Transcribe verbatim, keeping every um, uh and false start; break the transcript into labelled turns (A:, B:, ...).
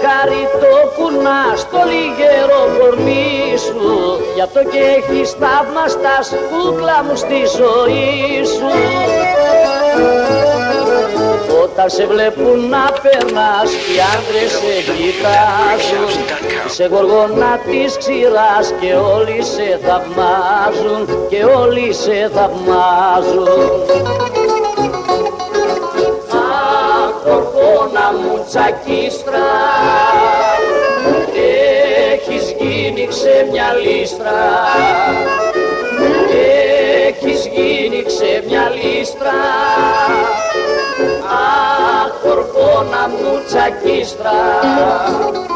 A: χάρη το κουνά στο λιγερό κορμί σου, γι' αυτό και έχεις θαύμαστα κούκλα μου στη ζωή σου. Όταν σε βλέπουν να περνάς, οι άντρες σε κοιτάζουν, είσαι γοργόνα της ξηράς και όλοι σε θαυμάζουν, και όλοι σε θαυμάζουν. Αχ, γοργόνα μου τσακίστρα, έχεις γίνει ξέμια λίστρα, έχεις γίνει ξέμια λίστρα. Αχ, γοργόνα μου τσακίστρα.